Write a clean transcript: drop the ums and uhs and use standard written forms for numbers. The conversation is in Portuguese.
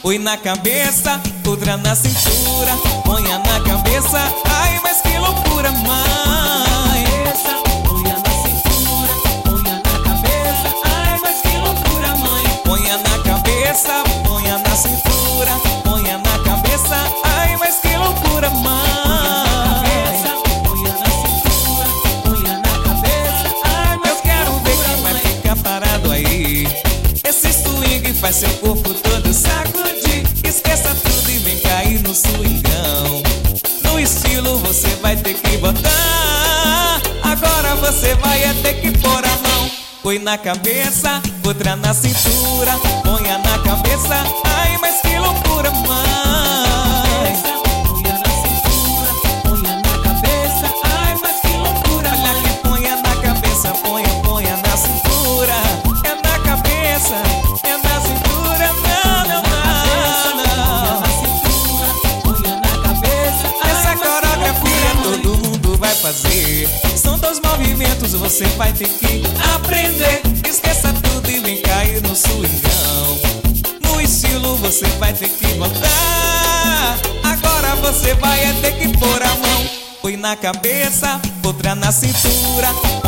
Põe na cabeça, outra na cintura. Ponha na cabeça, ai, mas que loucura, mãe. Ponha na cintura, ponha na cabeça, ai, mas que loucura, mãe. Ponha na cabeça, ponha na cintura. Ponha na cabeça, ai, mas que loucura, mãe. Ponha na cintura, ponha na cabeça, ai, mas eu quero ver quem vai ficar parado aí. Esse swing faz seu corpo todo sacudir. Esqueça tudo e vem cair no swingão. No estilo você vai ter que botar. Agora você vai ter que pôr a mão. Põe na cabeça, outra na cintura. Ponha na cabeça, ai, mas que loucura, mãe. Ponha na cintura, ponha na cabeça, ai, mas que loucura, olha mãe. que ponha na cabeça, ponha na cintura. É na cabeça, é na cintura, não, não, não, não. Ponha na cabeça, Essa coreografia todo mundo vai fazer. São 2 movimentos, você vai ter que aprender. Esqueça tudo e vem cair no swingão. No estilo você vai ter que botar. Agora você vai ter que pôr a mão. Põe na cabeça, outra na cintura.